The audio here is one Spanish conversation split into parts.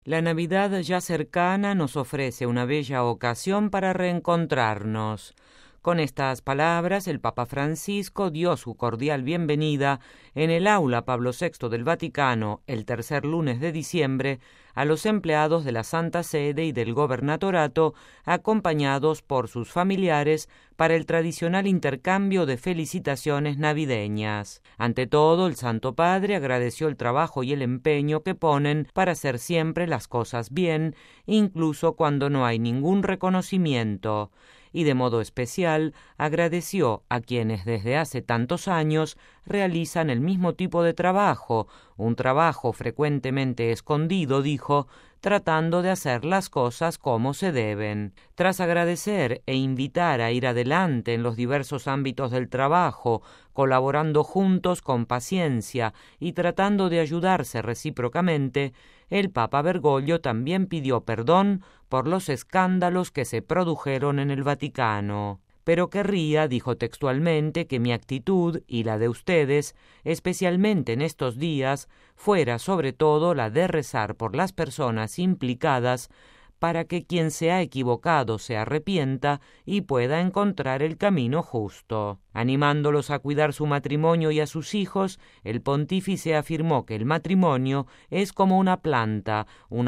La Navidad ya cercana nos ofrece una bella ocasión para reencontrarnos. Con estas palabras, el Papa Francisco dio su cordial bienvenida en el aula Pablo VI del Vaticano, el tercer lunes de diciembre, a los empleados de la Santa Sede y del Gobernatorato, acompañados por sus familiares, para el tradicional intercambio de felicitaciones navideñas. Ante todo, el Santo Padre agradeció el trabajo y el empeño que ponen para hacer siempre las cosas bien, incluso cuando no hay ningún reconocimiento, y de modo especial agradeció a quienes desde hace tantos años realizan el mismo tipo de trabajo, un trabajo frecuentemente escondido, dijo, tratando de hacer las cosas como se deben. Tras agradecer e invitar a ir adelante en los diversos ámbitos del trabajo, colaborando juntos con paciencia y tratando de ayudarse recíprocamente, el Papa Bergoglio también pidió perdón por los escándalos que se produjeron en el Vaticano. Pero querría, dijo textualmente, que mi actitud y la de ustedes, especialmente en estos días, fuera sobre todo la de rezar por las personas implicadas para que quien se ha equivocado se arrepienta y pueda encontrar el camino justo. Animándolos a cuidar su matrimonio y a sus hijos, el pontífice afirmó que el matrimonio es como una planta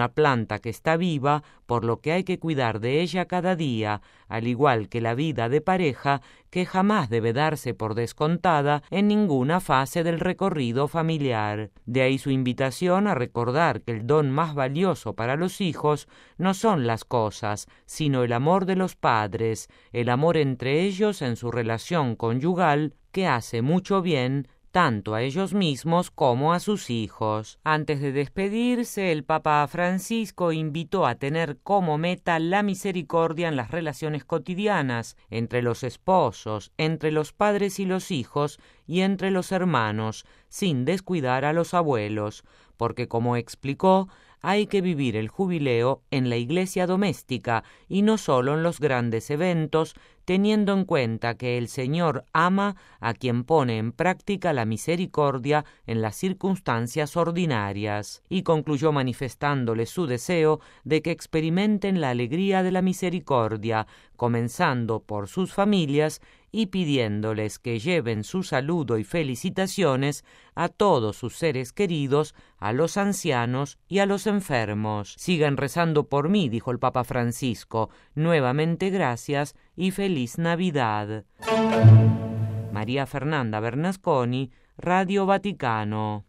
que está viva, por lo que hay que cuidar de ella cada día, al igual que la vida de pareja, que jamás debe darse por descontada en ninguna fase del recorrido familiar. De ahí su invitación a recordar que el don más valioso para los hijos no son las cosas, sino el amor de los padres, el amor entre ellos en su relación conyugal, que hace mucho bien tanto a ellos mismos como a sus hijos. Antes de despedirse, el Papa Francisco invitó a tener como meta la misericordia en las relaciones cotidianas, entre los esposos, entre los padres y los hijos, y entre los hermanos, sin descuidar a los abuelos, porque, como explicó, hay que vivir el jubileo en la iglesia doméstica y no solo en los grandes eventos, teniendo en cuenta que el Señor ama a quien pone en práctica la misericordia en las circunstancias ordinarias. Y concluyó manifestándoles su deseo de que experimenten la alegría de la misericordia, comenzando por sus familias y pidiéndoles que lleven su saludo y felicitaciones a todos sus seres queridos, a los ancianos y a los enfermos. Sigan rezando por mí, dijo el Papa Francisco. Nuevamente gracias y feliz Navidad. María Fernanda Bernasconi, Radio Vaticano.